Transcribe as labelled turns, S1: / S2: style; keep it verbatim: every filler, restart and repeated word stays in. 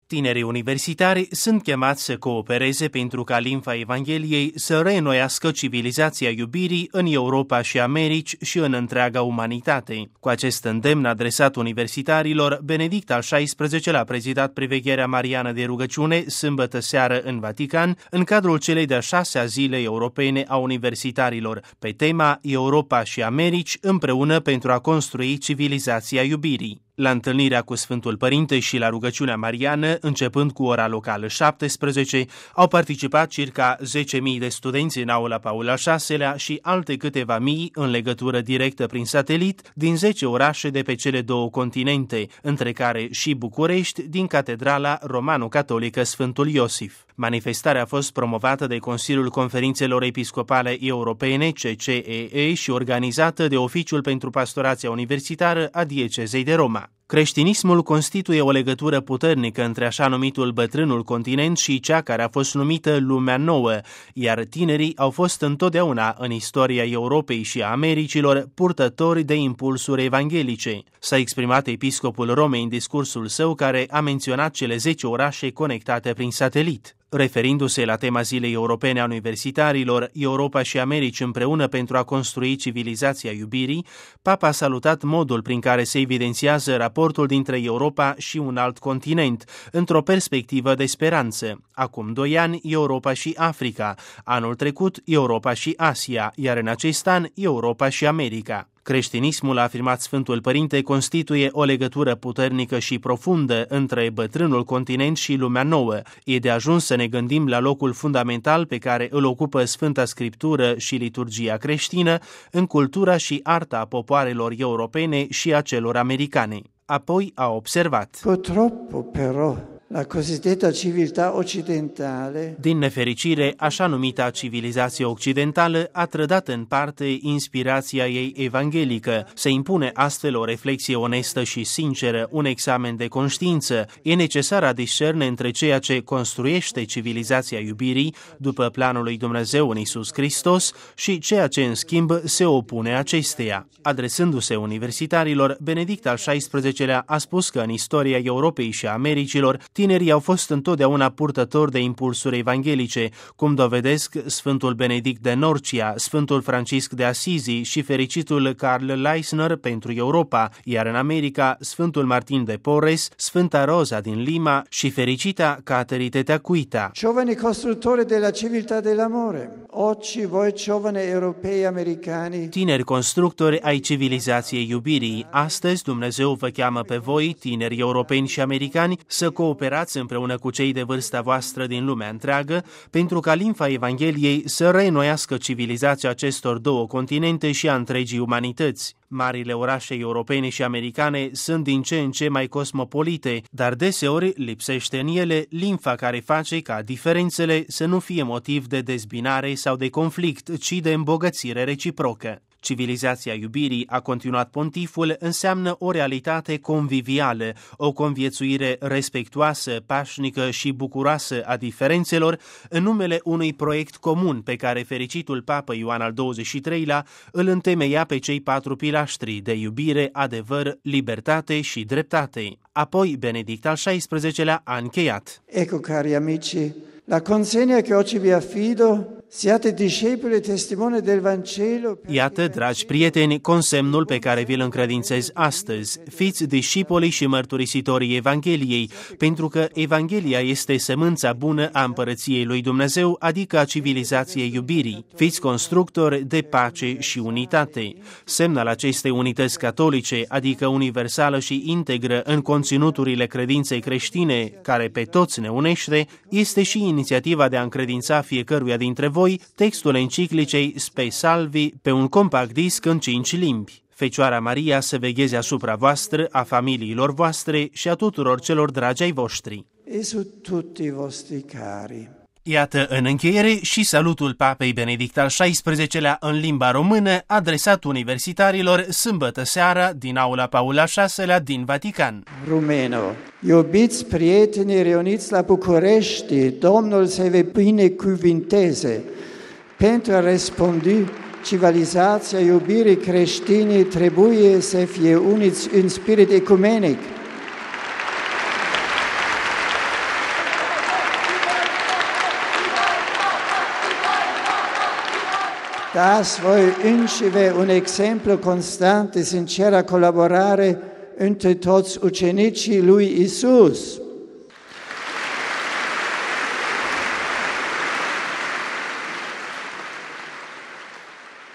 S1: Tinerii universitari sunt chemați să coopereze pentru ca limba Evangheliei să reînnoiască civilizația iubirii în Europa și Americi și în întreaga umanitate. Cu acest îndemn adresat universitarilor, Benedict al șaisprezecelea a prezidat privegherea mariană de rugăciune sâmbătă seară în Vatican, în cadrul celei de-a șasea zile europene a universitarilor, pe tema Europa și Americi împreună pentru a construi civilizația iubirii. La întâlnirea cu Sfântul Părinte și la rugăciunea mariană, începând cu ora locală șaptesprezece, au participat circa zece mii de studenți în aula Paul al șaselea și alte câteva mii în legătură directă prin satelit din zece orașe de pe cele două continente, între care și București, din Catedrala Romano-Catolică Sfântul Iosif. Manifestarea a fost promovată de Consiliul Conferințelor Episcopale Europene, C C E E, și organizată de Oficiul pentru Pastorația Universitară a Diecezei de Roma. Creștinismul constituie o legătură puternică între așa numitul bătrânul continent și cea care a fost numită lumea nouă, iar tinerii au fost întotdeauna în istoria Europei și a Americilor purtători de impulsuri evanghelice. S-a exprimat episcopul Romei în discursul său, care a menționat cele zece orașe conectate prin satelit. Referindu-se la tema Zilei Europene a Universitarilor, Europa și Americi împreună pentru a construi civilizația iubirii, Papa a salutat modul prin care se evidențiază raportul dintre Europa și un alt continent, într-o perspectivă de speranță. Acum doi ani, Europa și Africa, anul trecut, Europa și Asia, iar în acest an, Europa și America. Creștinismul, a afirmat Sfântul Părinte, constituie o legătură puternică și profundă între bătrânul continent și lumea nouă. E de ajuns să ne gândim la locul fundamental pe care îl ocupă Sfânta Scriptură și liturgia creștină în cultura și arta popoarelor europene și a celor americane. Apoi a observat:
S2: Purtroppo però la cosiddetta civiltà occidentale.
S1: Din nefericire, așa numita civilizație occidentală a trădat în parte inspirația ei evanghelică. Se impune astfel o reflexie onestă și sinceră, un examen de conștiință. E necesar a discerne între ceea ce construiește civilizația iubirii după planul lui Dumnezeu în Iisus Hristos și ceea ce, în schimb, se opune acesteia. Adresându-se universitarilor, Benedict al șaisprezecelea a spus că în istoria Europei și a Americilor, tinerii au fost întotdeauna purtători de impulsuri evanghelice, cum dovedesc Sfântul Benedict de Norcia, Sfântul Francisc de Asizi și fericitul Karl Leisner pentru Europa, iar în America Sfântul Martin de Porres, Sfânta Rosa din Lima și fericita Caterite Teacuita.
S2: Giovani costruttori della civiltà dell'amore. Oggi voi giovani europei americani.
S1: Tineri constructori ai civilizației iubirii. Astăzi Dumnezeu vă cheamă pe voi, tineri europeni și americani, să cooperați împreună cu cei de vârsta voastră din lumea întreagă, pentru ca limba Evangheliei să reînnoiască civilizația acestor două continente și a întregii umanități. Marile orașe europene și americane sunt din ce în ce mai cosmopolite, dar deseori lipsește în ele limba care face ca diferențele să nu fie motiv de dezbinare sau de conflict, ci de îmbogățire reciprocă. Civilizația iubirii, a continuat pontiful, înseamnă o realitate convivială, o conviețuire respectuoasă, pașnică și bucuroasă a diferențelor în numele unui proiect comun pe care fericitul Papa Ioan al douăzeci și treilea îl întemeia pe cei patru pilaștri de iubire, adevăr, libertate și dreptate. Apoi Benedict al șaisprezecelea a încheiat:
S2: Ecco, cari amici, la consegna che oggi vi affido, siate discepoli e testimoni del Vangelo.
S1: Iată, dragi prieteni, consemnul pe care vi-l încredințez astăzi. Fiți discipoli și mărturisitorii Evangheliei, pentru că Evanghelia este sămânța bună a împărăției lui Dumnezeu, adică a civilizației iubirii. Fiți constructori de pace și unitate. Semn al acestei unități catolice, adică universală și integră în conținuturile credinței creștine, care pe toți ne unește, este și inițiativa de a încredința fiecăruia dintre voi textul enciclicei Spe Salvi pe un compact disc în cinci limbi. Fecioara Maria să vegheze asupra voastră, a familiilor voastre și a tuturor celor dragi ai voștri.
S2: E su tutti i vostri cari.
S1: Iată în încheiere și salutul Papei Benedict al șaisprezecelea în limba română, adresat universitarilor sâmbătă seara din aula Paul al șaselea din Vatican.
S2: Rumeno. Iubiți prieteni reuniți la București, Domnul să vă binecuvinteze. Pentru a răspândi civilizația iubirii creștine trebuie să fie uniți în spirit ecumenic. dați voi înșive un exemplu constant de sinceră colaborare între toți ucenicii lui Isus.